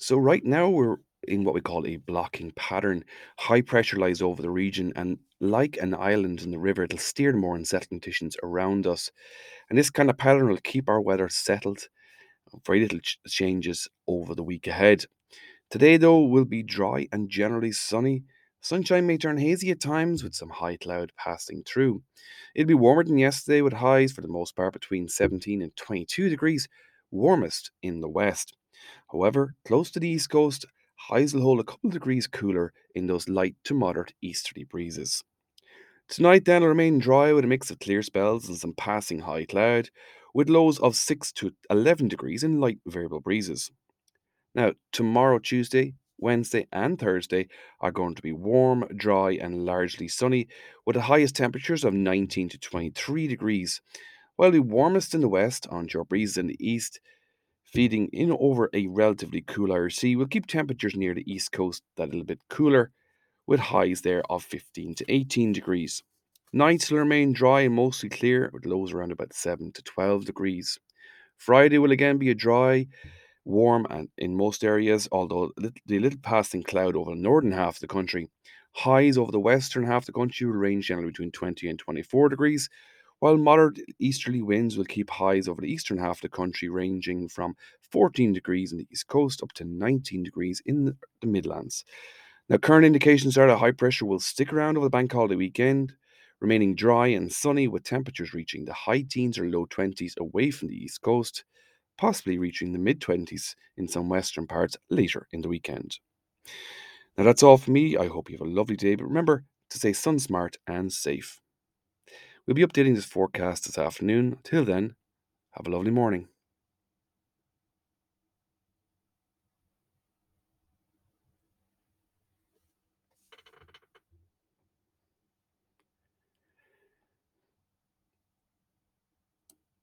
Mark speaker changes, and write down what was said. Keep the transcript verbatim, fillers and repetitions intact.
Speaker 1: So right now we're in what we call a blocking pattern. High pressure lies over the region, and like an island in the river, it'll steer more unsettled conditions around us. And this kind of pattern will keep our weather settled. Very little ch- changes over the week ahead. Today, though, will be dry and generally sunny. Sunshine may turn hazy at times with some high cloud passing through. It'll be warmer than yesterday with highs for the most part between seventeen and twenty-two degrees, warmest in the west. However, close to the east coast, highs will hold a couple of degrees cooler in those light to moderate easterly breezes. Tonight then will remain dry with a mix of clear spells and some passing high cloud, with lows of six to eleven degrees and light variable breezes. Now, tomorrow, Tuesday, Wednesday, and Thursday are going to be warm, dry, and largely sunny, with the highest temperatures of nineteen to twenty-three degrees, while the warmest in the west, onshore breezes in the east, feeding in over a relatively cool Irish Sea, will keep temperatures near the east coast that little bit cooler, with highs there of fifteen to eighteen degrees. Nights will remain dry and mostly clear, with lows around about seven to twelve degrees. Friday will again be a dry, warm and in most areas, although lit- the little passing cloud over the northern half of the country. Highs over the western half of the country will range generally between twenty and twenty-four degrees, while moderate easterly winds will keep highs over the eastern half of the country ranging from fourteen degrees in the east coast up to nineteen degrees in the the Midlands. Now, current indications are that high pressure will stick around over the bank holiday weekend, remaining dry and sunny with temperatures reaching the high teens or low twenties away from the east coast, possibly reaching the mid twenties in some western parts later in the weekend. Now, that's all for me. I hope you have a lovely day, but remember to stay sun smart and safe. We'll be updating this forecast this afternoon. Till then, have a lovely morning.